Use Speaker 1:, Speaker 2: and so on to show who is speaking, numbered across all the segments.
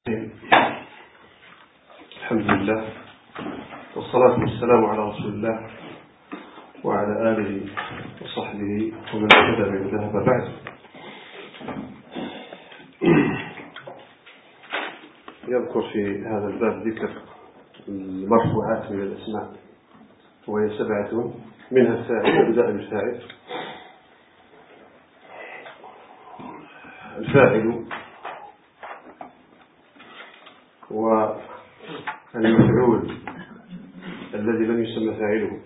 Speaker 1: الحمد لله والصلاة والسلام على رسول الله وعلى آله وصحبه ومن اهتدى بهداه. بعد يذكر في هذا الباب ذكر المرفوعات من الأسماء وهي 7 منها الفاعل. بدأ بالفاعل. الفاعل والمفعول الذي لم يسمى فاعله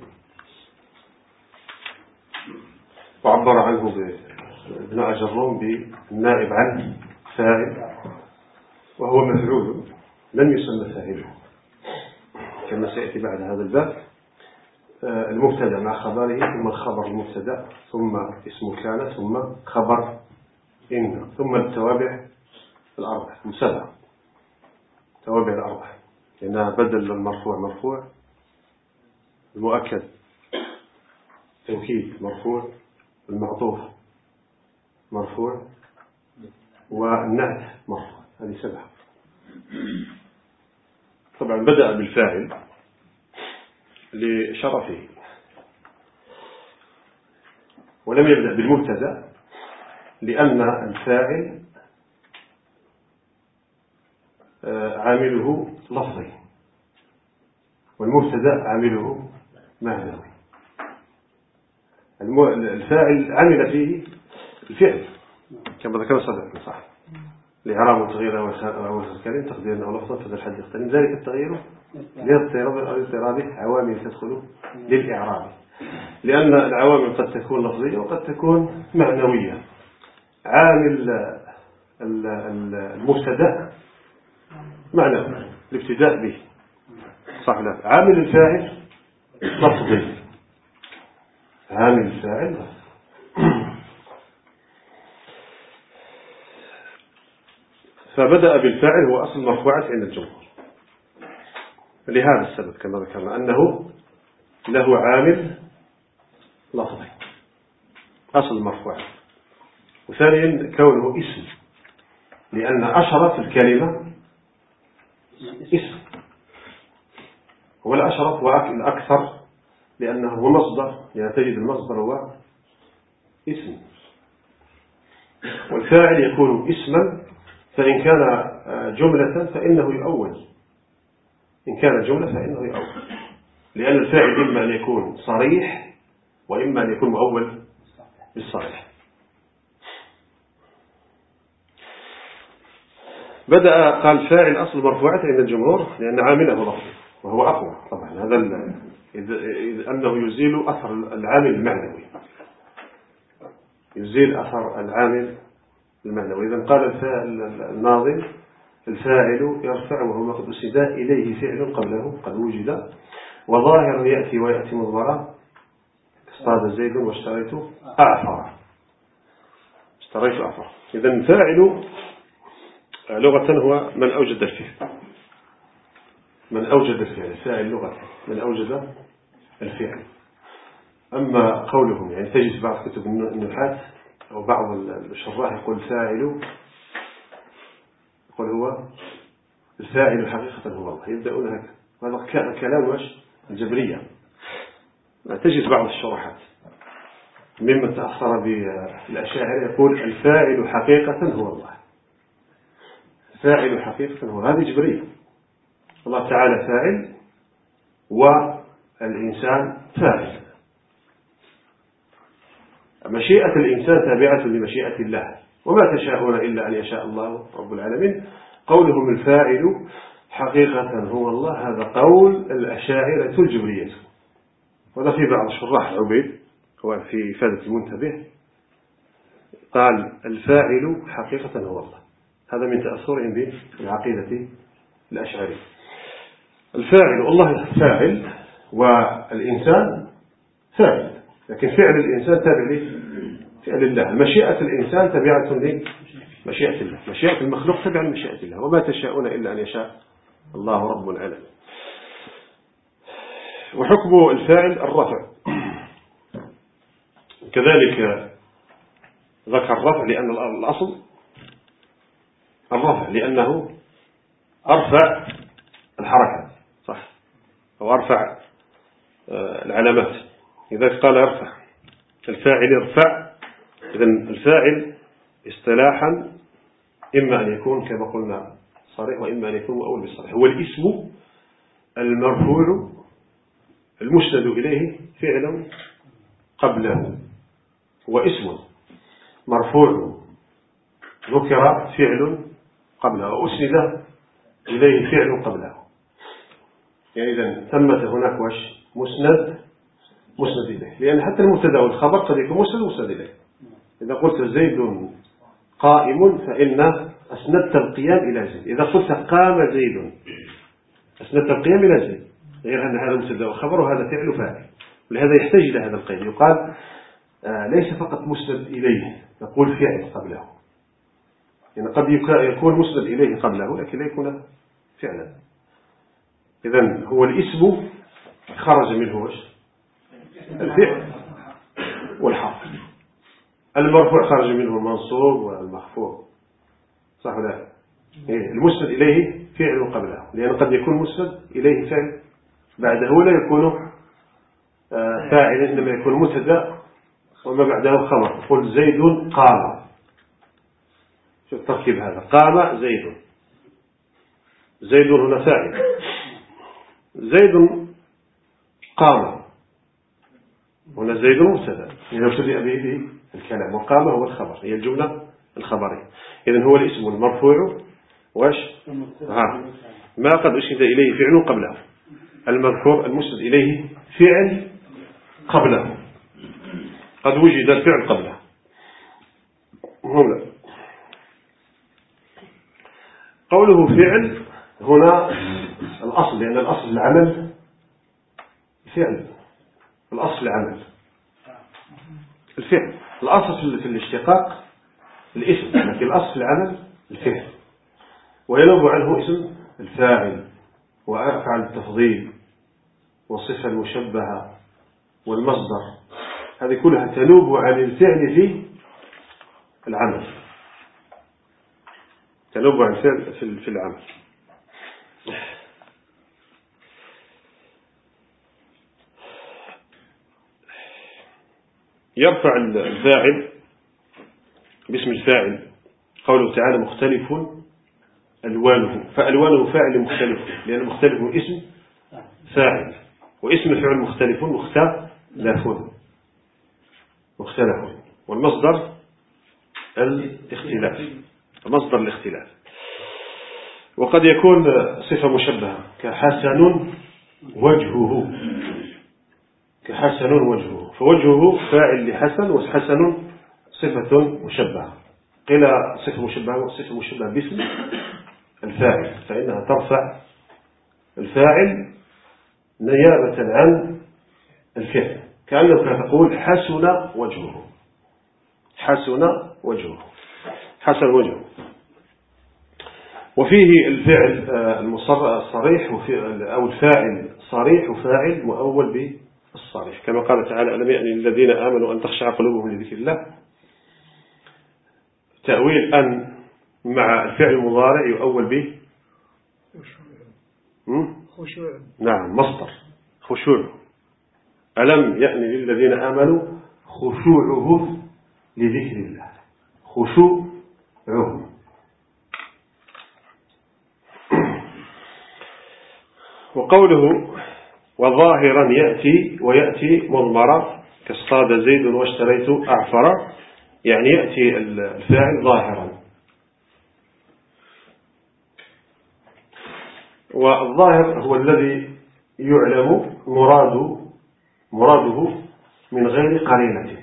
Speaker 1: وعبر عنه ابن أجرون بالنائب عنه فاعل، وهو مفعول لم يسمى فاعله كما سيأتي بعد هذا الباب. المبتدا مع خبره، ثم الخبر المبتدا، ثم اسم كان، ثم خبر إن، ثم التوابع الأربع، 7 توابع الأربع، لأنها بدل المرفوع مرفوع، المؤكد توكيد مرفوع، المعطوف مرفوع، والنعت مرفوع. هذه 7. طبعا بدأ بالفاعل لشرفه، ولم يبدأ بالمبتدا لأن الفاعل عامله لفظي والمبتدا عامله معنوي. الفاعل عمل فيه الفعل كما ذكر صدق صح، لإعراب وتغيير أول الكلم تقديرا أو لفظا فذا الحد يختلف، ذلك التغيير لاضطراب عوامل تدخل للإعراب، لأن العوامل قد تكون لفظية وقد تكون معنوية. عامل المبتدا معنوي الابتداء به صح، لا عامل الفاعل لفظي، عامل الفاعل لفظي. فبدأ بالفاعل هو أصل المرفوعات عند الجمهور لهذا السبب كما ذكرنا، أنه له عامل لفظي أصل المرفوعات، وثانيا كونه اسم، لأن أشرف الكلمة اسم، هو الأشرف والأكثر لأنه هو مصدر، يعني تجد المصدر هو اسم، والفاعل يكون اسما، فإن كان جملة فإنه يؤول، إن كان جملة فإنه يؤول، لأن الفاعل إما أن يكون صريح وإما أن يكون مؤول بالصريح. بدأ قال فاعل أصل مرفوعات عند الجمهور لأن عامله لفظي وهو أقوى طبعا، هذا إذ أنه يزيل أثر العامل المعنوي، يزيل أثر العامل المعنوي. إذا قال الناظم الفاعل يرفع وهو مقد أسند إليه فعل قبله قد وجد، وظاهر يأتي ويأتي مضمرا، اصطاد زيد واشتريت أعفر، اشتريت أعفر. إذا الفاعل لغة هو من أوجد الفعل، من أوجد الفعل، فاعل لغة من أوجد الفعل. أما قولهم يعني تجد بعض كتب النحاة أو بعض الشراح يقول فاعل، يقول هو الفاعل حقيقة هو الله، يبدأون هكذا، هذا كلام وش الجبرية. تجد بعض الشروحات ممن تأثر بالأشاعرة يقول الفاعل حقيقة هو الله، فاعل حقيقة هو، هذه جبرية. الله تعالى فاعل والإنسان فاعل، مشيئة الإنسان تابعة لمشيئة الله، وما تشاءون إلا أن يشاء الله رب العالمين. قولهم الفاعل حقيقة هو الله هذا قول الأشاعرة الجبرية، وهذا في بعض الشراح عبيد هو في إفادة المنتبه قال الفاعل حقيقة هو الله، هذا من تأثرهم بالعقيدة الأشعرية. الفاعل الله فاعل والإنسان فاعل، لكن فعل الإنسان تابع لفعل الله، مشيئة الإنسان تابعة لمشيئة الله، مشيئة المخلوق تابعة لمشيئة الله، وما تشاءون إلا أن يشاء الله رب العالمين. وحكم الفاعل الرفع كذلك، ذكر الرفع لأن الأصل الرفع، لأنه أرفع الحركة صح، أو أرفع العلامات. إذا قال ارفع الفاعل ارفع، إذن الفاعل اصطلاحا إما أن يكون كما قلنا صريح وإما أن يكون مؤول بالصريح. هو الاسم المرفوع المسند إليه فعل قبله، هو اسم مرفوع ذكر فعل قبله وأسند إليه فعل قبله. يعني إذن ثمة هناك مسند إليه، لأن حتى المبتدا والخبر قد يكون مسند إليه. إذا قلت زيد قائم فإن أسندت القيام إلى زيد. إذا قلت قام زيد أسندت القيام إلى زيد، غير أن هذا مبتدا وخبر وهذا فعل فاعل. ولهذا يحتاج إلى هذا القيد. يقال ليس فقط مسند إليه، نقول فعل قبله، يعني قد يكون مسند إليه قبله لكن لا يكون فعلا. إذن هو الاسم خرج منه الفعل والحرف، المرفوع خرج منه المنصوب والمخفوض صح ولا لا؟ المسند إليه فعل قبله، لأن قد يكون مسند إليه فعل بعده لا يكون فاعلا، إنما يكون مبتدا وما بعده خبر. قل زيد قام، شوف التركيب هذا، قام زيد هنا فاعل، زيد قام هنا زيد مبتدا إذا ابتدأ به الكلام، وقام هو الخبر، هي الجملة الخبرية. إذن هو الاسم المرفوع ما قد أسند إليه فعل قبله، المذكور المسند إليه فعل قبله، قد وجد الفعل قبله. هنا قوله فعل هنا الأصل، لأن الأصل العمل فعل، الأصل العمل الفعل، الأصل في الاشتقاق الاسم، لكن الأصل العمل الفعل، وينوب عنه اسم الفاعل وأفعل التفضيل والصفة المشبهة والمصدر، هذه كلها تنوب عن الفعل في العمل، تنوب عن الفعل في العمل. يرفع الفاعل باسم الفاعل قوله تعالى مختلف ألوانه، فألوانه فاعل مختلف، لأن مختلف اسم فاعل، واسم فعل مختلف مختلف، والمصدر الاختلاف، مصدر الاختلاف. وقد يكون صفة مشبهة كحسن وجهه، فوجهه فاعل لحسن، وحسن صفة مشبهة. قيل صفة مشبهة باسم الفاعل، فإنها ترفع الفاعل نيابة عن الفعل، كأنك تقول حسن وجهه، حسن وجهه. وفيه الفعل الصريح أو الفاعل صريح وفاعل مؤول بالصريح، كما قال تعالى ألم يأن للذين آمنوا أن تخشع قلوبهم لذكر الله. تأويل أن مع الفعل المضارع يؤول به نعم مصدر خشوع، ألم يأن للذين آمنوا خشوعهم لذكر الله، خشوعهم. وقوله وظاهرا يأتي ويأتي مضمرا كاصطاد زيد واشتريت أعفر، يعني يأتي الفاعل ظاهرا. والظاهر هو الذي يعلم مراده من غير قرينة،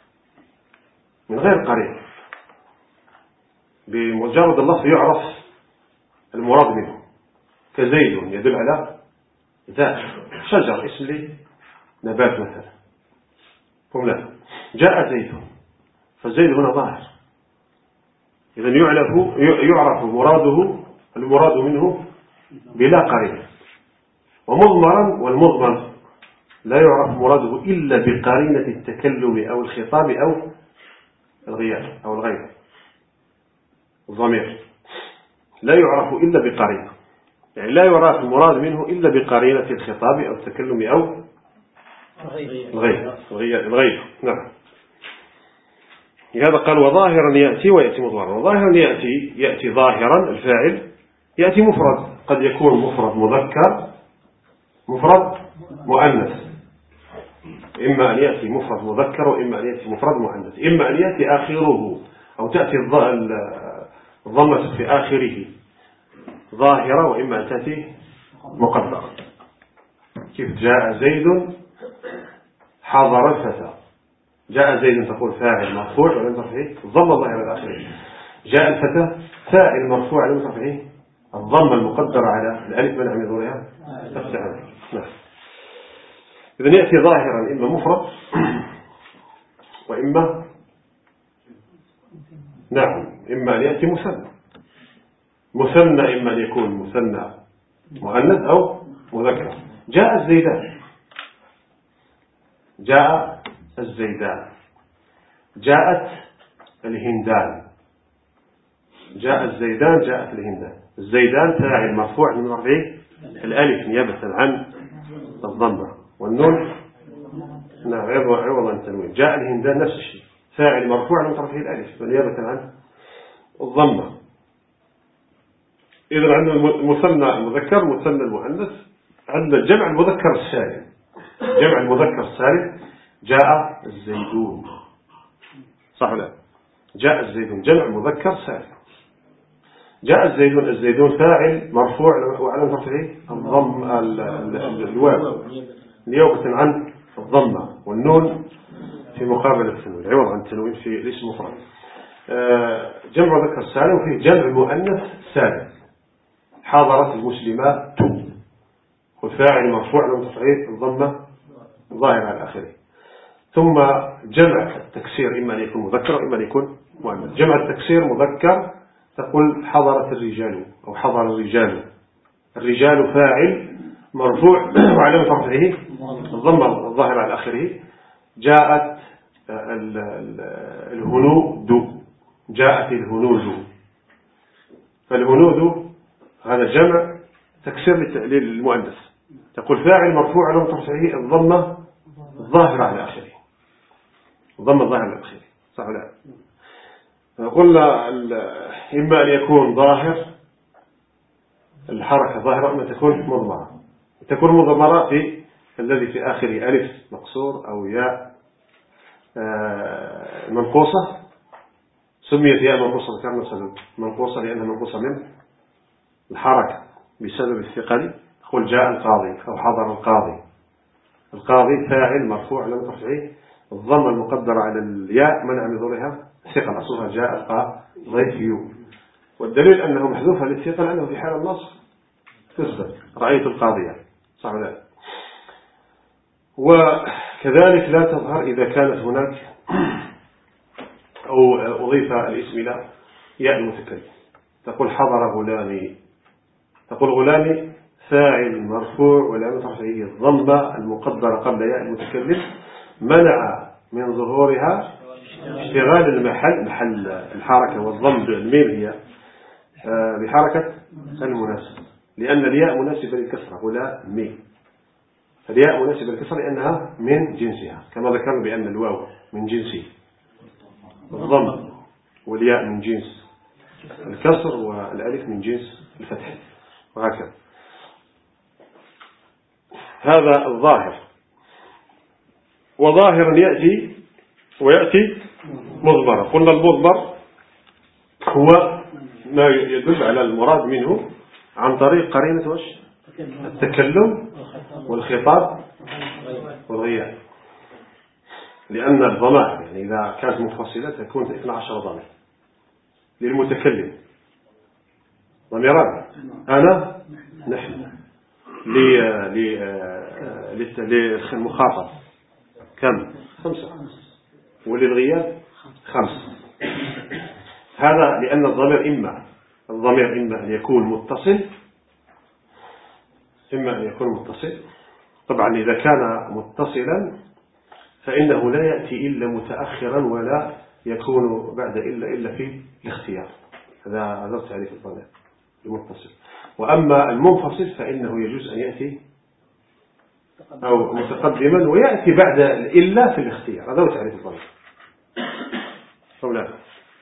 Speaker 1: بمجرد اللفظ يعرف المراد منه، كزيد يدل على ذات شجر، اسم لي نبات مثلا، لا جاء زيد، فزيد هنا ظاهر، إذن يعرف المراد منه بلا قرينة. ومضمرا، والمضمر لا يعرف مراده إلا بقرينة التكلم أو الخطاب أو الغياب أو الغيب، الضمير لا يعرف إلا بقرينة. يعني لا يعرف المراد منه إلا بقرينة الخطاب أو التكلم أو الغيب. نعم. لهذا قال وظاهرا يأتي ويأتي مظهرا. وظاهرا يأتي ظاهرا الفاعل يأتي مفرد، قد يكون مفرد مذكر مفرد مؤنث، إما أن يأتي مفرد مذكر وإما أن يأتي مفرد مؤنث، إما أن يأتي آخره أو تأتي الضمة في آخره ظاهرة وإما أن تأتي مقدرة. كيف جاء زيد حضر الفتى، جاء زيد تقول فاعل مرفوع ولم ترفعه الضمة الظاهرة الآخرة. جاء الفتى فاعل مرفوع ولم ترفعه الضمة المقدرة على الألف منع من ظهورها التعامل. نعم. إذن يأتي ظاهرا إما مفرد وإما إما أن يأتي مثنى إما أن يكون مثنى مؤنث أو مذكر. جاء الزيدان جاءت الهندان، جاء الزيدان جاءت الهندان. الزيدان فاعل مرفوع من رفعه الألف نيابة عن الضمة والنون عوض عن التنوين. جاء الهندان نفس الشيء، فاعل مرفوع من رفعه الألف نيابة عن الضمة. إذا عندنا المثنى المذكر مثنى المؤنث، عندنا الجمع المذكر السالم. جمع المذكر السالم جاء الزيدون، صح ولا؟ جاء الزيدون جمع مذكر سالم. جاء الزيدون فاعل مرفوع وعلى رفعه الضم الواو نيابة عن الضمة والنون في مقابل التنوين عوض عن التنوين في الاسم مفرد. جمع مذكر سالم وفيه جمع مؤنث سالم. حضرت المسلمات والفاعل مرفوع على رفعه الضمة ظاهر على آخره. ثم جمع التكسير إما أن يكون مذكر وإما أن يكون مؤنث. جمع التكسير مذكر تقول حضرت الرجال أو حضر الرجال. الرجال فاعل مرفوع وعلامة رفعه الضمة الظاهرة على آخره. جاءت الهنود، جاءت الهنود. فالهنود هذا جمع تكسير للمؤنث، تقول فاعل مرفوع علامة رفعه الضمة الظاهرة على آخره، الضمة الظاهرة على آخره، صح ولا لا؟ قلنا إما أن يكون ظاهر الحركة ظاهرة إما تكون مضمرة. تكون مضمرة في الذي في آخره ألف مقصور أو ياء منقوصة. سميت ياء منقوصة كما سبب منقوصة لأنها منقوصة من الحركة بسبب الثقل. قل جاء القاضي أو حضر القاضي. القاضي فاعل مرفوع لم ترفعه الضمة المقدرة على الياء منع من ظهورها ثقل، أصلها جاء القاضي. والدليل أنه محذوفة للثقل أنه في حال النصب تثبت رأيت القاضية، صح ولا لا؟ وكذلك لا تظهر إذا كانت هناك أو أضيف الاسم إلى ياء المتكلم. تقول حضر غلامي، تقول غلامي فاعل مرفوع ولم ترفعه الضمة المقدرة قبل ياء المتكلم منع من ظهورها اشتغال محل الحركة والضم بالميم هي بحركة المناسبة، لأن الياء مناسبة للكسرة غلامي. فالياء مناسبة للكسرة لأنها من جنسها، كما ذكرنا بأن الواو من جنسه الضم والياء من جنس الكسر والألف من جنس الفتح وهكذا. هذا الظاهر. وظاهرا يأتي ويأتي مضمرا. قلنا المضمر هو ما يدل على المراد منه عن طريق قرينة التكلم والخطاب والغياب، لأن الضمائر يعني إذا كانت منفصلة تكون 12 ضمير. للمتكلم ضميران أنا نحن، للمخاطب كم 5 وللغياب 5. هذا لأن الضمير إما أن يكون متصل، طبعا إذا كان متصلا فإنه لا يأتي إلا متأخرا ولا يكون بعد إلا في الاختيار. هذا تعريف الضمير المتصل. وأما المنفصل فإنه يجوز أن يأتي أو متقدما ويأتي بعد إلا في الاختيار. هذا هو تعريف الضمير. لا.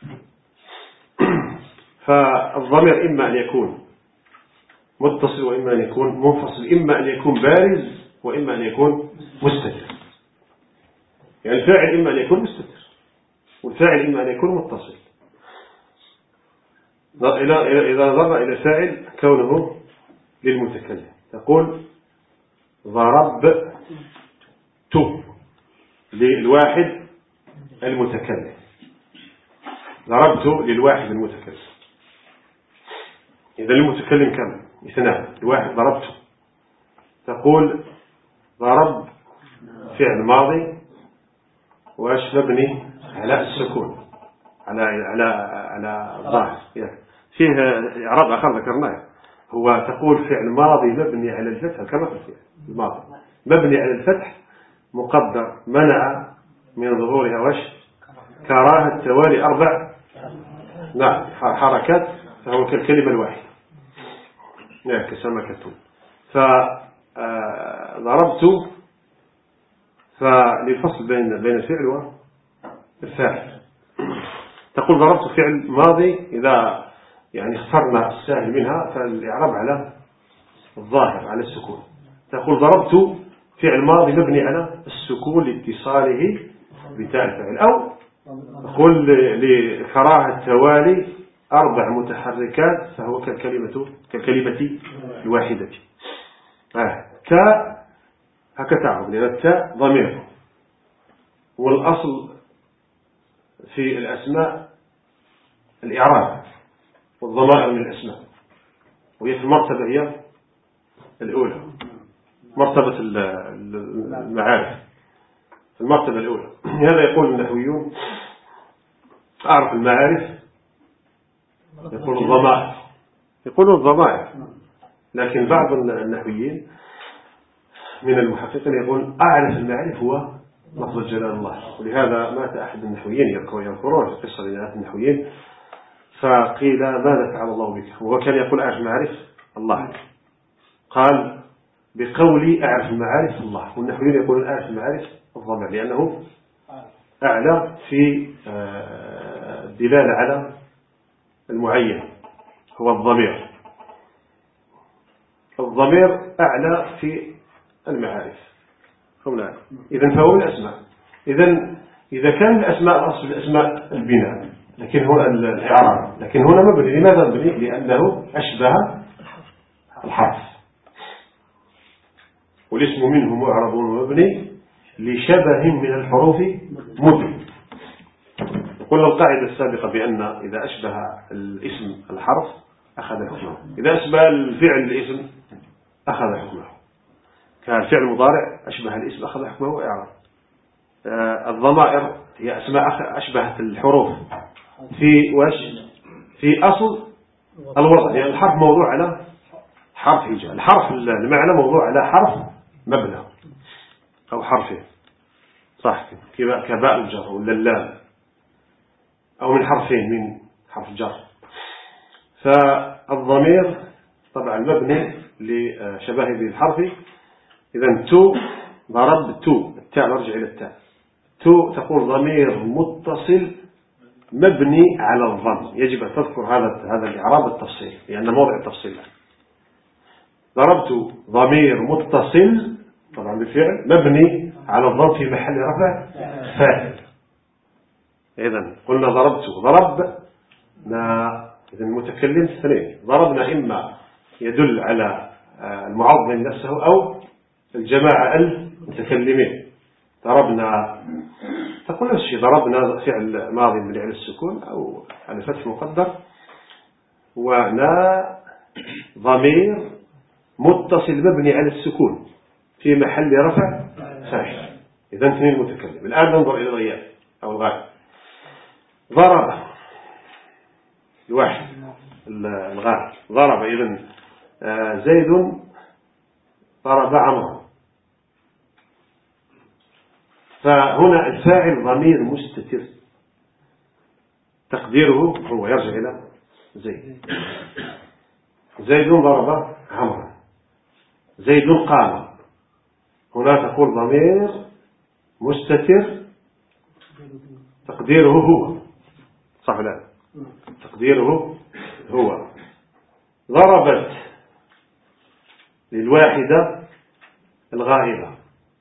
Speaker 1: فالضمير إما أن يكون متصل وإما أن يكون منفصل، إما أن يكون بارز وإما أن يكون مستتر. يعني الفاعل إما أن يكون مستتر والفاعل إما أن يكون متصل. إذا نظرنا إلى الفاعل كونه للمتكلم تقول ضربت للواحد المتكلم، ضربت للواحد المتكلم. إذا المتكلم كم؟ اثنان. الواحد ضربته. تقول ضرب فعل ماضي واش مبني على السكون على الظاهر. فيه إعراب آخر ذكرناه، هو تقول فعل ماضي مبني على الفتح كما في الفعل الماضي مبني على الفتح مقدر منع من ظهورها وش كراهة توالي 4 حركات، فهو كالكلمة الواحدة كسمكة. فضربت فللفصل بين الفعل والفاعل. تقول ضربت فعل ماضي إذا يعني اخترنا السهل منها فالإعراب على الظاهر على السكون. تقول ضربت فعل ماضي مبني على السكون لاتصاله بتاء الفعل، أو تقول لكراهة توالي 4 متحركات فهو كالكلمة الواحدة. هكذا تعرف لأن التاء ضمير، والأصل في الأسماء الإعراب والضمائر من الأسماء، وهي في المرتبة هي الأولى، مرتبة المعارف في المرتبة الأولى. هذا يقول النحويون أعرف المعارف يقولون الضمائر، لكن بعض النحويين من المحققين يقول أعرف المعارف هو لفظ جلال الله. ولهذا مات أحد النحويين يذكرون في قصة لناس النحويين فقيل ماذا فعل الله بك؟ وهو كان يقول أعرف المعارف الله، قال بقولي أعرف المعارف الله. والنحويين يقولون أعرف المعارف الضمير لأنه أعلى في الدلالة على المعين، هو الضمير أعلى في المعارف. إذن فهو الأسماء. إذا كان الأسماء الأصل الأسماء البناء لكن هو الإعراب، لكن هنا مبني. لماذا مبني؟ لأنه أشبه الحرف، والاسم منه معرب ومبني لشبه من الحروف مبني. وقلنا القاعدة السابقة بأن إذا أشبه الاسم الحرف أخذ حكمه، إذا أشبه الفعل الاسم أخذ حكمه. كان الفعل المضارع أشبه الاسم أخذ حكمه إعراب. الضمائر هي أسماء أشبهت الحروف في أصل الوضع، يعني الحرف موضوع على حرف هجاء، الحرف المعنى موضوع على حرف مبنى أو حرفين، صح كباء الجر ولا اللام، أو من حرفين من حرف جر. فالضمير طبعا مبني لشبهه بالحرف. إذن تو ضرب تو، التاء نرجع إلى التاء. تو تقول ضمير متصل مبني على الضم. يجب أن تذكر هذا الإعراب التفصيل لأن موضع التفصيل. ضربت ضمير متصل طبعا بالفعل مبني على الضم في محل رفع فاعل. إذن قلنا ضربنا إذن المتكلم اثنين، ضربنا إما يدل على المعظم نفسه أو الجماعة المتكلمين. ضربنا تقول نفس الشيء، ضربنا فعل ماضي مبني على السكون أو على فتح مقدر، ونا ضمير متصل مبني على السكون في محل رفع فاعل. إذن اثنين متكلم. الآن ننظر إلى الغياب أو الغائب. ضرب الواحد الغائب، ضرب إذن زيد ضرب عمرو. فهنا الفاعل ضمير مستتر تقديره هو يرجع إلى زيد. زيد ضرب عمرا، زيد قام. هنا تقول ضمير مستتر تقديره هو، صح لا؟ تقديره هو. ضربت للواحدة الغائبة،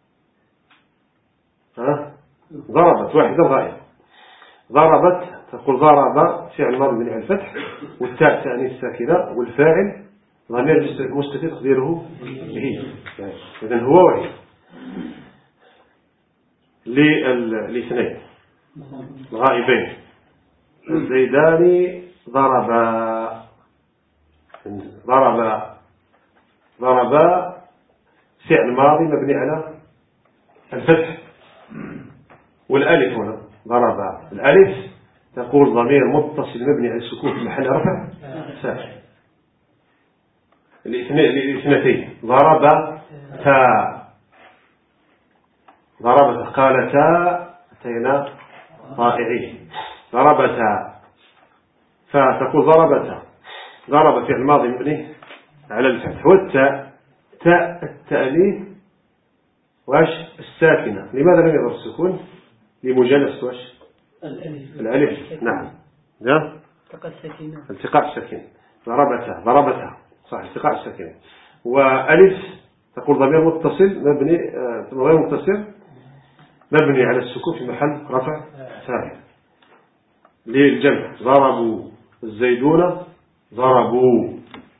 Speaker 1: ضربت واحدة غائبة. ضربت تقول ضرب فعل ماضي من الفتح، والتاء تأنيث ساكنة، والفاعل ضمير مستتر تقديره هي. إذن هو وهي للاثنين الغائبين. الزيدان ضربا فعل ماضي مبني على الفتح، والالف هنا ضرب الالف تقول ضمير متصل مبني على السكون في محل رفع فاعل. الاثنتين ضربتا قالتا أتينا طائعين. ضربتا فتقول ضربتا. ضرب فعل ماضي مبني على الفتح، والتاء تاء التأنيث واش الساكنة. لماذا لم يظهر السكون؟ لمجانسة واش الألف. نعم التقاء الساكنة. ضربتها صح، التقاء الساكنة. وألف تقول ضمير متصل مبني على السكون في محل رفع فاعل للجمع. ضربوا الزيدون ضربوا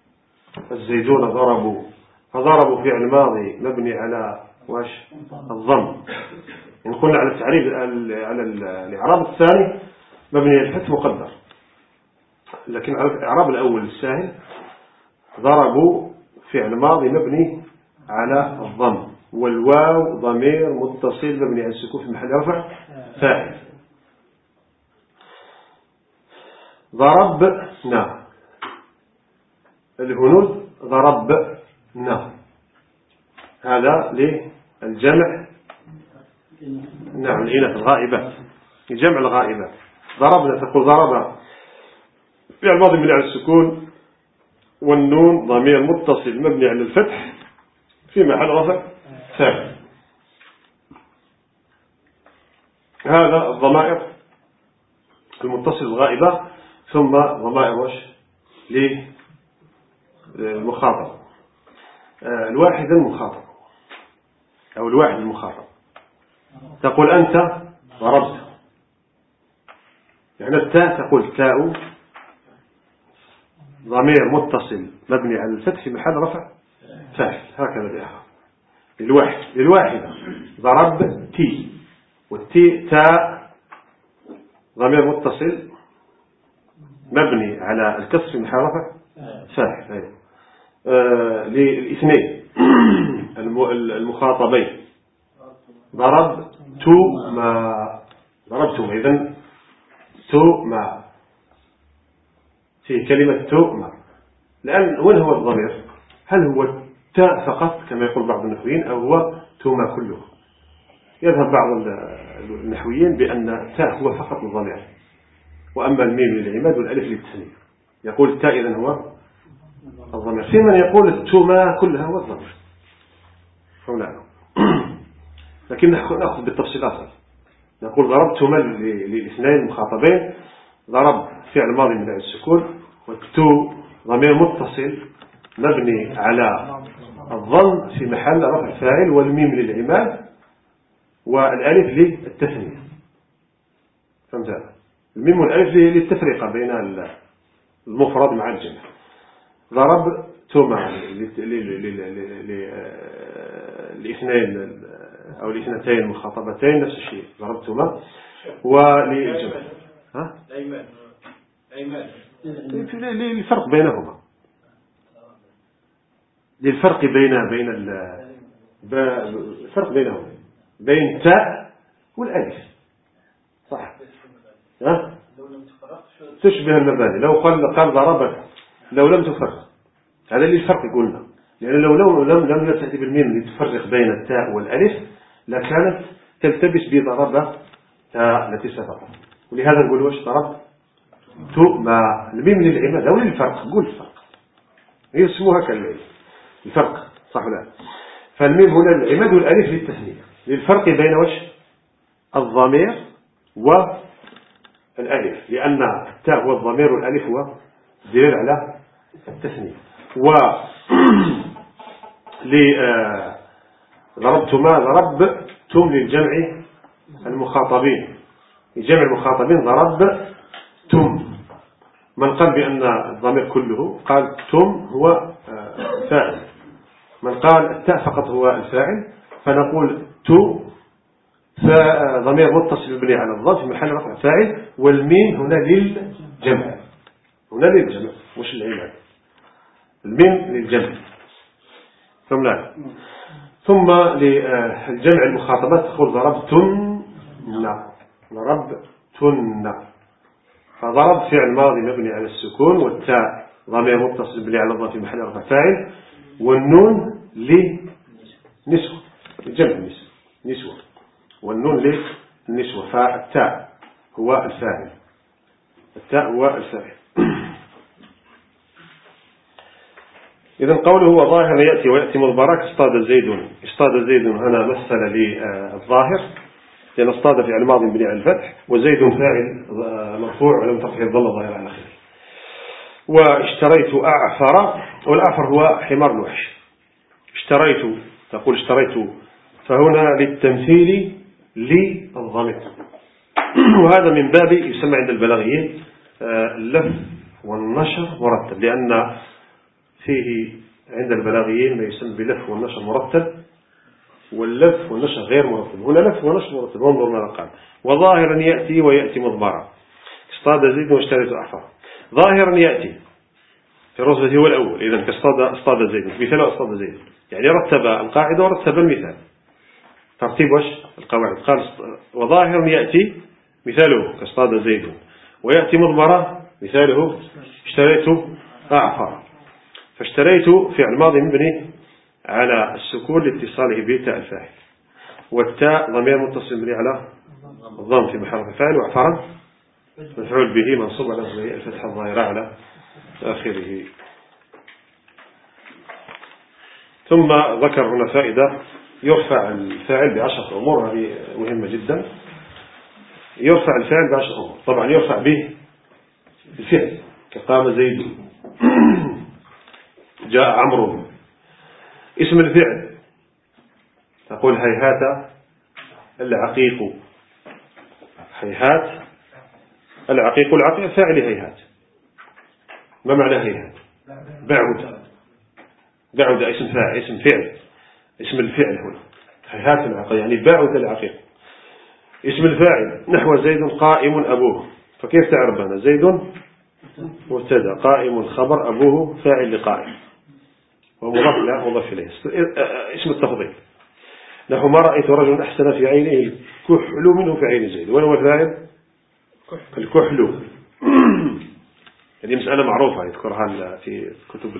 Speaker 1: فضربوا فعل ماضي مبني على واش الضم. إن قلنا على التعريف على الإعراب الثاني مبني على الفتح مقدر، لكن على الإعراب الأول السهل ضربوا فعل ماضي مبني على الضم، والواو ضمير متصل مبني على السكون في محل رفع فاعل. ضربنا الهنود ضربنا، هذا للجمع. نعم الإناث الغائبات، الجمع الغائبات. ضربنا تقول ضرب فعل ماضي مبني على السكون، والنون ضمير متصل مبني على الفتح في محل رفع فاعل. هذا الضمائر المتصل الغائبة. ثم ضمائر وش للمخاطب، الواحد المخاطب أو الواحد المخاطب. تقول أنت ضربت، يعني التاء تقول تاء ضمير متصل مبني على الفتح في محل رفع فاعل. هكذا بأخر للواحدة ضربتي، والتي تاء ضمير متصل مبني على الكسر في محل رفع فاعل. للاثنين المخاطبين ضربتما. إذن تؤمى في كلمة تؤمى. الآن وين هو الضمير؟ هل هو التاء فقط كما يقول بعض النحويين، أو هو تؤمى كله؟ يذهب بعض النحويين بأن التاء هو فقط الضمير، وأما الميم للعماد والألف للتثنية. يقول التاء إذن هو الضمير. في من يقول التؤمى كلها هو الضمير، فهنا لكن نأخذ بالتفصيل أصلا. نقول ضربتما للاثنين المخاطبين، ضرب فعل ماضي من السكون، والتو ضمير متصل مبني على الضم في محل رفع فاعل، والميم للعماد والالف للتثنية. فهمت هذا؟ الميم والالف للتفرقة بين المفرد مع الجمع. ضربتما للاثنين أو الاثنتين المخاطبتين نفس الشيء ضربتما. وللجمع للفرق بينهما، للفرق الفرق بينهما بين تاء والالف، صح؟ تشبه المباني. لو قال ضربك لو لم تفرق، هذا اللي الفرق قلنا. لأن لو لم تأتي بالميم لتفرق بين التاء والالف لكانت تلتبس بضربة تاء التي سبقت. ولهذا نقول واش ضرب تؤمى. الميم للعماد أو للفرق، قول الفرق. هي اسمها كالليل. الفرق صح ولا؟ فالميم هنا العماد والألف للتثنية، للفرق بين وش الضمير والألف، لأن التاء والضمير والألف هو دليل على التثنية. و ضربتما ضربتم للجمع المخاطبين، لجمع المخاطبين ضربتم. من قال بأن الضمير كله قال تم هو الفاعل، من قال التاء فقط هو الفاعل فنقول تو فضمير متصل مبني على الضم في محل رفع فاعل، والميم هنا للجمع، هنا للجمع مش العماد، الميم للجمع. ثم للجمع المخاطبات تقول ضربتن، فضرب فعل ماضي مبني على السكون، والتاء ضمير متصل مبني على الضم في محل رفع فاعل، والنون للنسوة، لجمع نسوة، والنون للنسوة، فالتاء هو الفاعل، إذن قوله هو ظاهر يأتي ويأتي مضمرا اصطاد زيد هنا مثل للظاهر، لأن اصطاد فعل ماضي مبني على الفتح، وزيد فاعل مرفوع ولم ترفع الضمة ظاهر على آخره. واشتريت أعفر، والأعفر هو حمار الوحش. تقول اشتريت، فهنا للتمثيل للضمير، وهذا من باب يسمى عند البلاغيين اللف والنشر مرتب، لأن فيه عند البلاغيين ما يسمى بلف والنشر مرتب، واللف والنشر غير مرتب. هنا لف ونشر مرتب، انظر ماذا قال: وظاهرا يأتي ويأتي مضمرا اصطاد زيد واشتريت أعفر. ظاهرا يأتي في الرتبة هو الأول، إذن كاصطاد زيد، مثال اصطاد زيد، يعني رتب القاعدة ورتب المثال، ترتيب وش القواعد. قال وظاهرا يأتي مثاله كاصطاد زيد، ويأتي مضمرا مثاله اشتريت أعفر. فاشتريت فعل ماضي مبني على السكون لاتصاله بتاء الفاعل، والتاء ضمير متصل مبني على الضم في محل رفع فاعل، وأعفر مفعول به منصوب على الفتحة الظاهرة على آخره. ثم ذكر هنا فائدة: يرفع الفاعل ب10 أمور، هذه مهمة جدا. يرفع الفاعل ب10 أمور، طبعا يرفع به الفعل كقام زيد، جاء عمرو. اسم الفعل تقول هيهات العقيق، هيهات العقيق، العقيق فاعل هيهات. ما معنى هيهات؟ بعد اسم فاعل، اسم فعل، اسم الفعل هنا هيهات العقيق يعني بعد العقيق. اسم الفاعل نحو زيد قائم أبوه، فكيف تعرف هنا؟ زيد مبتدا، قائم خبر، أبوه فاعل لقائم، ومضاف لا مضاف إليه. اسم التفضيل نحو ما رأيت رجل أحسن في عينه الكحل منه في عين زيد، وين هو الفاعل؟ الكحل. هذه مسألة معروفة يذكرها في الكتب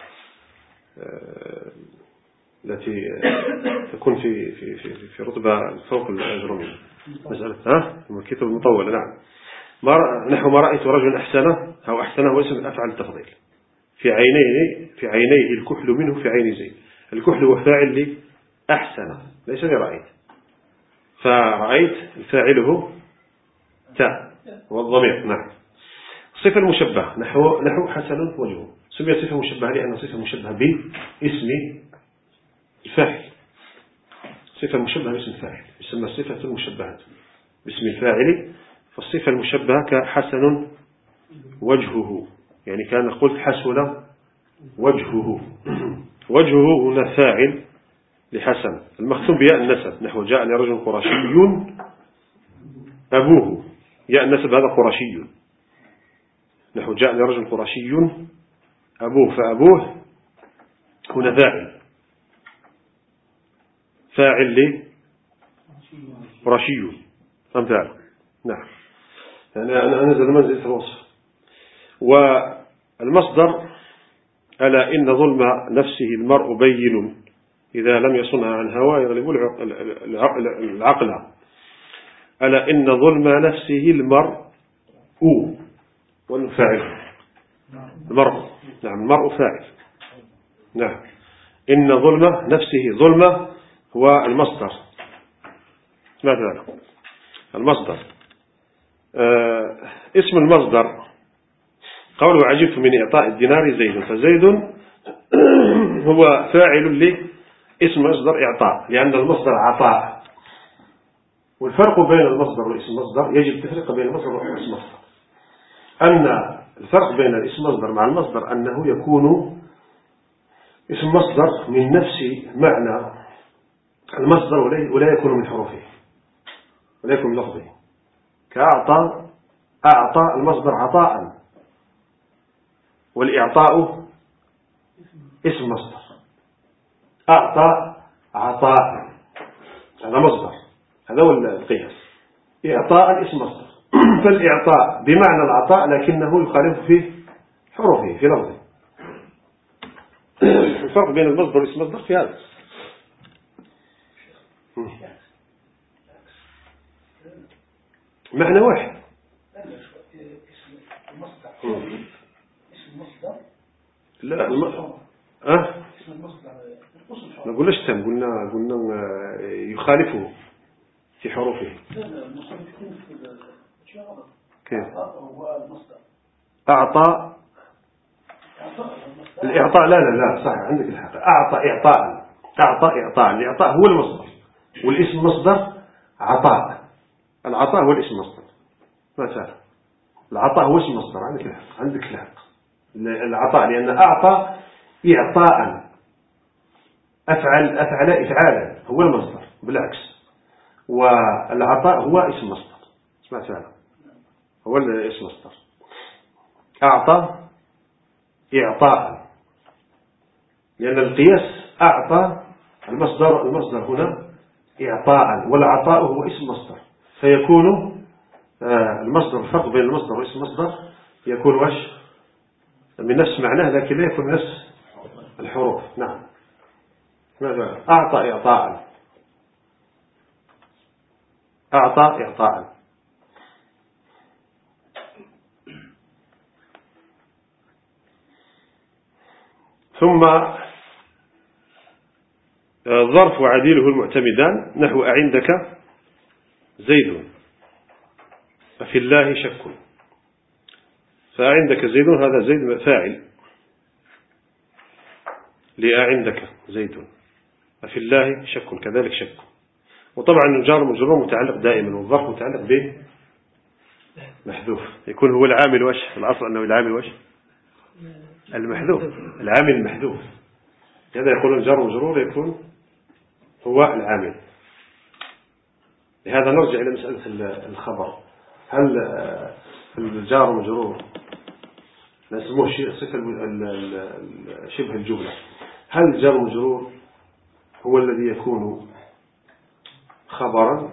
Speaker 1: التي تكون في رتبة فوق الأجرومية، مسألة الكتب المطولة. نعم. نحو ما رأيت رجل أحسنه، أو أحسنه هو اسم أفعل التفضيل، في عينيه الكحل منه في عين زيد. الكحل هو فاعل لأحسن ليس لرأيت، فرأيت الفاعله تاء والضمير. نعم. صفة المشبه نحو حسن وجهه، سمي صفة مشبهة لأن صفة مشبهة باسم الفاعل. صفة مشبهة باسم الفاعل يسمى صفة المشبهة باسم الفاعل. فالصفة المشبهة كحسن وجهه، يعني كان قلت حسن وجهه. وجهه هنا فاعل لحسن المختوم بياء النسب، نحو جاء لرجل قرشي أبوه، ياء النسب هذا قرشي، نحو جاء لرجل قرشي أبوه، فأبوه هنا فاعل لقرشي أمثال. نعم. أنا نزل منزلة الوصف. والمصدر ألا إن ظلم نفسه المرء بين إذا لم يصنها عن هواه يغلب العقل. ألا إن ظلم نفسه المرء والفاعل المرء. نعم، المرء فاعل نعم. إن ظلمة نفسه ظلمة هو المصدر. مثلا المصدر اسم المصدر قوله عجبت من إعطاء الدينار زيد، فزيد هو فاعل لاسم مصدر إعطاء، لأن المصدر عطاء. والفرق بين المصدر واسم المصدر يجب التفريق بين المصدر واسم المصدر. أن الفرق بين الاسم المصدر مع المصدر أنه يكون اسم مصدر من نفس معنى المصدر ولا يكون من حروفه ولا يكون من لفظه. كأعطى، أعطى المصدر عطاء، والإعطاء اسم مصدر. أعطى عطاء هذا مصدر، هذا هو القياس. إعطاء اسم مصدر. فالإعطاء بمعنى العطاء لكنه يخالف في حروفه في لفظه. الفرق بين المصدر واسم المصدر في هذا. معنى واحد. لا ما قلناش تم، قلنا يخالفه في حروفه. كيف؟ أعطى الإعطاء لا صح، عندك الحق. أعطى إعطاء، أعطى إعطاء. الإعطاء هو المصدر، والاسم مصدر عطاء. العطاء هو الاسم مصدر. مثلا العطاء هو اسم مصدر. عندك الحق. العطاء لأن أعطى إعطاء، أفعل إفعالا هو المصدر بالعكس، والعطاء هو اسم مصدر. مثلا هو الاسم مصدر. أعطى إعطاء لأن القياس أعطى المصدر هنا إعطاء، والعطاء هو اسم مصدر، فيكون المصدر، الفرق بين المصدر واسم المصدر يكون وش من نفس معناه لكن لا يكون نفس الحروف. نعم. ماذا؟ أعطى إعطاء، أعطى إعطاء. ثم ظرف وعديله المعتمدان نحو أعندك زيد ففي الله شك. فأعندك زيد هذا زيد فاعل لأعندك زيد، ففي الله شك كذلك شك. وطبعا الجار والمجرور متعلق دائما، والظرف متعلق به محذوف، يكون هو العامل وش الأصل أنه العامل وش المحذوف، العامل المحذوف. هذا يقول الجار والمجرور يكون هو العامل. لهذا نرجع إلى مسألة الخبر. هل الجار والمجرور نسموه صفة شبه الجملة، هل الجار والمجرور هو الذي يكون خبرا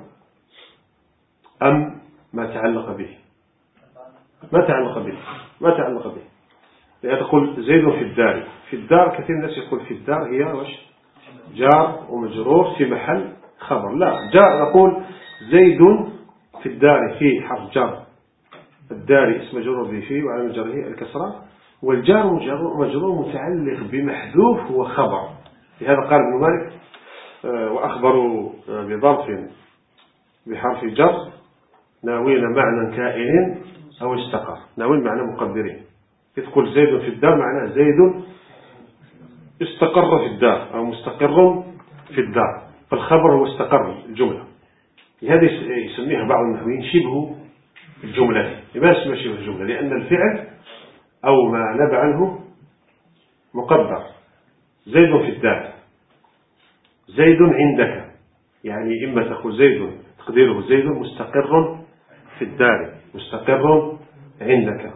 Speaker 1: أم ما تعلق به؟ ما تعلق به. يعني تقول زيد في الدار. في الدار كثير الناس يقول في الدار هي وش جار ومجرور في محل خبر. لا، جاء نقول زيد في الدار في حرف جر، الدار اسم مجرور به فيه وعلى مجره الكسرة، والجار مجرور متعلق بمحذوف هو خبر. لهذا قال ابن مالك وأخبروا بظرف بحرف جر ناوين معنى كائن أو استقر. ناوين معنى مقدرين. تقول زيد في الدار معناه زيد استقر في الدار أو مستقر في الدار، فالخبر هو استقر الجملة. هذا يسميها بعض النحويين شبه الجملة. لماذا اسمه شبه الجملة؟ لأن الفعل أو ما نبع عنه مقدر. زيد في الدار، زيد عندك، يعني إما تقول زيد تقديره زيد مستقر في الدار، مستقر عندك،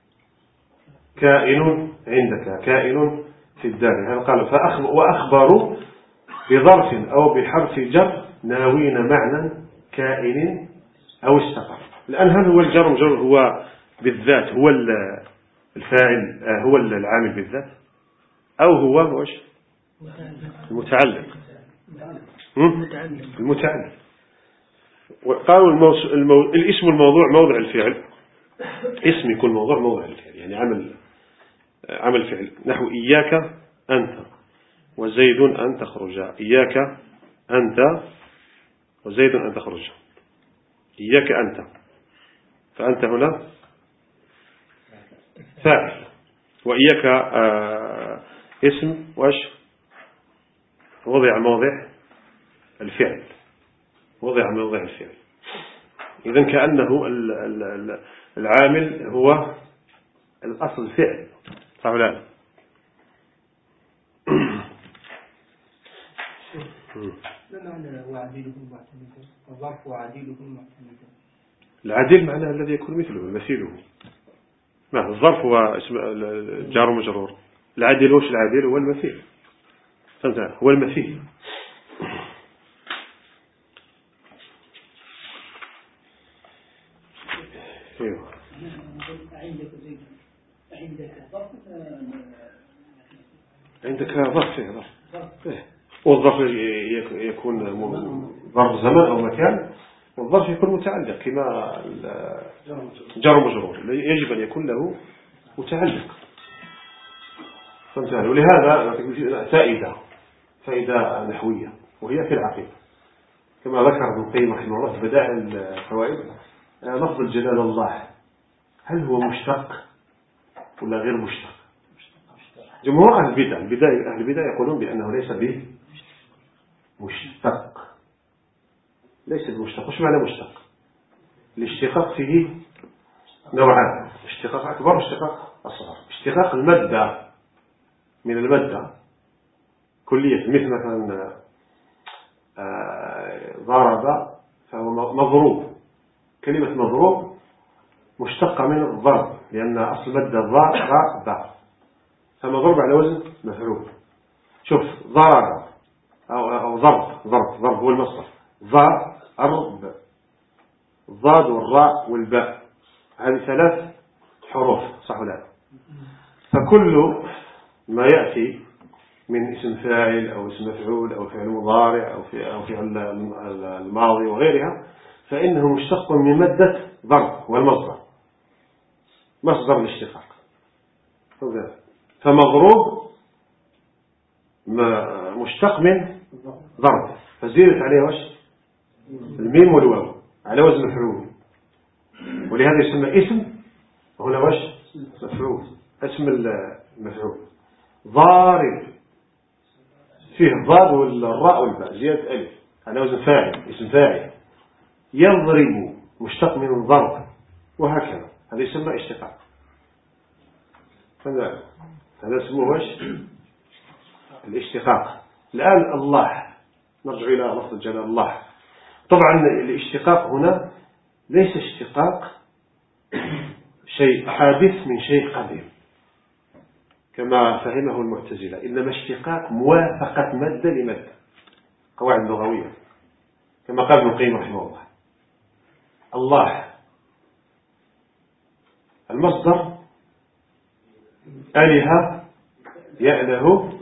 Speaker 1: كائن عندك، كائن في الدار. هذا قال وأخبروا بظرف أو بحرف جر ناوين معنى كائن أو استقر. الآن هل هو الجر مجرور هو بالذات هو الفاعل هو العامل بالذات، أو هو وش المتعلق؟ المتعلق. وقالوا الاسم الموضوع موضع الفعل. اسم يكون موضوع الفعل، يعني عمل فعل. نحو إياك أنت وزيد أن تخرج. إياك أنت وزيد أن تخرج. إياك أنت، فأنت هنا فاعل، وإياك اسم وش وضع موضع الفعل، وضع موضع الفعل. إذن كأنه العامل هو الأصل الفعل، صح ولا لا؟
Speaker 2: ما معنى وعديلهم معتمدا؟ الظرف وعديلهم معتمدا.
Speaker 1: العديل معناه الذي يكون مثله مثيله. ما الظرف هو اسم جار ومجرور. العديل وش العديل؟ هو المثيل، فهمت؟ هو المثيل. ايوه. عندك ظرف فيه ظرف. والظرف يكون ظرف زمن أو مكان، والظرف يكون متعلق كما جار ومجرور يجب أن يكون له متعلق، فهمت؟ ولهذا فائدة نحوية وهي في العقيدة كما ذكر ابن القيم رحمه الله في بدائع الفوائد. لفظ الجلال الله هل هو مشتق ولا غير مشتق؟ جمهور أهل البدع يقولون بأنه ليس به مشتق، ليس بمشتق. وش معنى مشتق؟ الاشتقاق فيه نوعان، اشتقاق أكبر واشتقاق أصغر. اشتقاق المادة من المادة كلية، مثل مثلا ضرب فهو مضروب. كلمة مضروب مشتقة من الضرب لأن أصل مادة ضرب، فمضروب على وزن مفعول. شوف ضرب أو ضرب هو المصدر. ضرب، الضاد والراء والباء هذه 3 حروف، صح ولا لا؟ فكل ما يأتي من اسم فاعل أو اسم مفعول أو فعل مضارع أو فعل الماضي وغيرها فإنه مشتق من مادة ضرب، هو المصدر، مصدر الاشتقاق. فمضروب مشتق من ضرب، فزيدت عليه وش الميم والواو على وزن مفعول، ولهذا يسمى اسم وهنا وش مفعول، اسم المفعول. ضارب فيه الضاد والراء والباء زيادة ألف على وزن فاعل، اسم فاعل. يضرب مشتق من ضرب، وهكذا هذا يسمى اشتقاق. هذا اسمه وش الاشتقاق. الآن الله، نرجع إلى لفظ الجلال الله. طبعا الاشتقاق هنا ليس اشتقاق شيء حادث من شيء قديم كما فهمه المعتزلة، إنما اشتقاق موافقة مادة لمادة، قواعد لغوية كما قال ابن القيم رحمه الله. الله المصدر آلهة يأله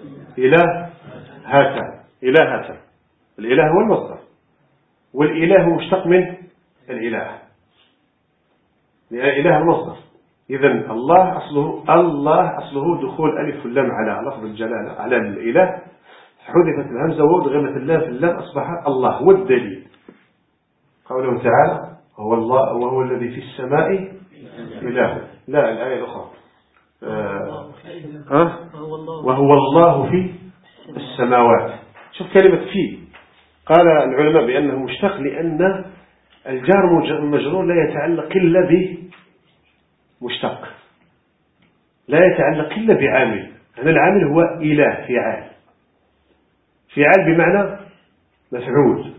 Speaker 1: إلهة، الإله هو المصدر، والإله مشتق من الإله لأن الإله المصدر. إذن الله أصله دخول ألف واللام على لفظ الجلالة على الإله، حذفت الهمزة وأدغمت اللام في اللام أصبح الله. هو الدليل قوله تعالى هو الله وهو الذي في السماء إله. لا، الآية الأخرى وهو الله في السماوات. شوف كلمة في، قال العلماء بأنه مشتق لأن الجار المجرور لا يتعلق إلا بمشتق، لا يتعلق إلا بعامل. هذا العامل هو إله، فعال بمعنى مفعول.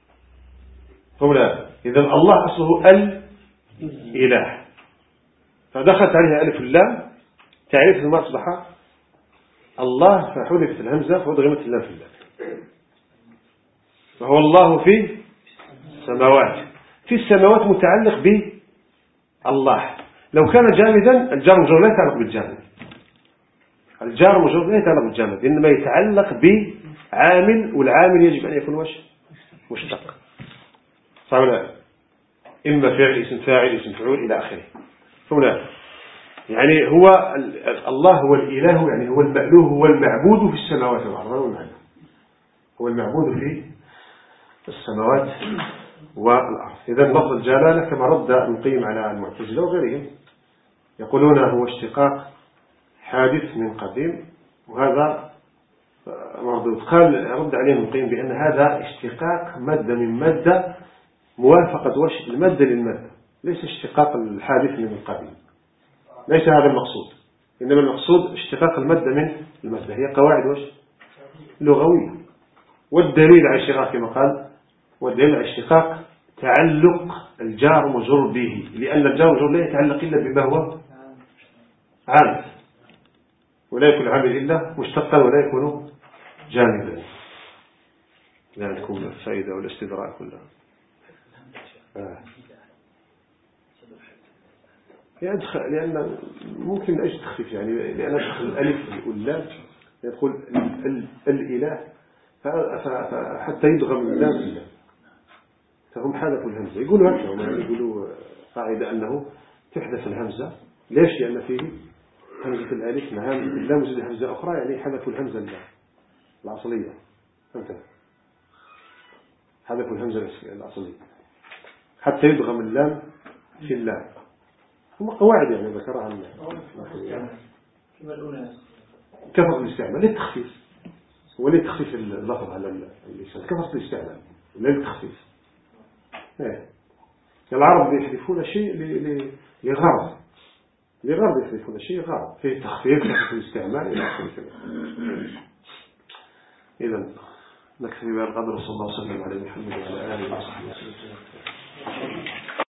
Speaker 1: إذن الله أصله الإله، فدخلت عليها ألف اللام تعريف ما أصبح الله، فحذفت الهمزة فأدغمت اللام في اللام. فهو الله في السماوات، في السماوات متعلق بالله. لو كان جامدا الجار المجرور لا يتعلق بالجامد، الجار المجرور لا يتعلق بالجامد، إنما يتعلق بعامل، والعامل يجب أن يكون مشتق، صح ولا لا؟ إما فعل اسم فاعل اسم مفعول إلى آخره. يعني هو الله هو الإله، يعني هو المألوه، هو المعبود في السماوات والأرض، هو المعبود في السماوات والأرض. إذا لفظ الجلالة كما رد ابن القيم على المعتزلة وغيرهم يقولون هو اشتقاق حادث من قديم، وهذا مردود. قال رد عليهم ابن القيم بأن هذا اشتقاق مادة من مادة، موافقة وش المادة للمادة، ليس اشتقاق الحادث من القديم، ليس هذا المقصود، إنما المقصود اشتقاق المادة من المادة. هي قواعد وش لغوية. والدليل على الاشتقاق كما قال، والدليل على الاشتقاق تعلق الجار مجرور به، لأن الجار مجرور لا يتعلق إلا بما هو عام، ولا يكون عامل إلا مشتقا، ولا يكون جامدا. لا تكون الفائدة والاستدراك كلها. لأن ممكن أجد تخفيف، يعني لأن أدخل الألف واللام يدخل الإله حتى يدغم اللام إله، فهم حذفوا الهمزة. يقولوا هكذا، يقولوا قاعدة أنه تحذف الهمزة. ليش؟ لأن فيه همزة الألف مع اللام وزد همزة أخرى، يعني حذفوا الهمزة الأصلية. فهمت؟ حذفوا الهمزة الأصلية حتى يدغم اللام في اللام. هم قواعد يعني ذكرها كثرة الاستعمال للتخفيف، ولتخفيف اللفظ على اللسان، كثرة الاستعمال لا للتخفيف. العرب يحذفون شيء لغرض يحذفون شيء غرض فيه تخفيف، كثرة الاستعمال إلى آخره. إذا نكتفي بهذا القدر، صلى الله وسلم على محمد وعلى آله وصحبه وسلم.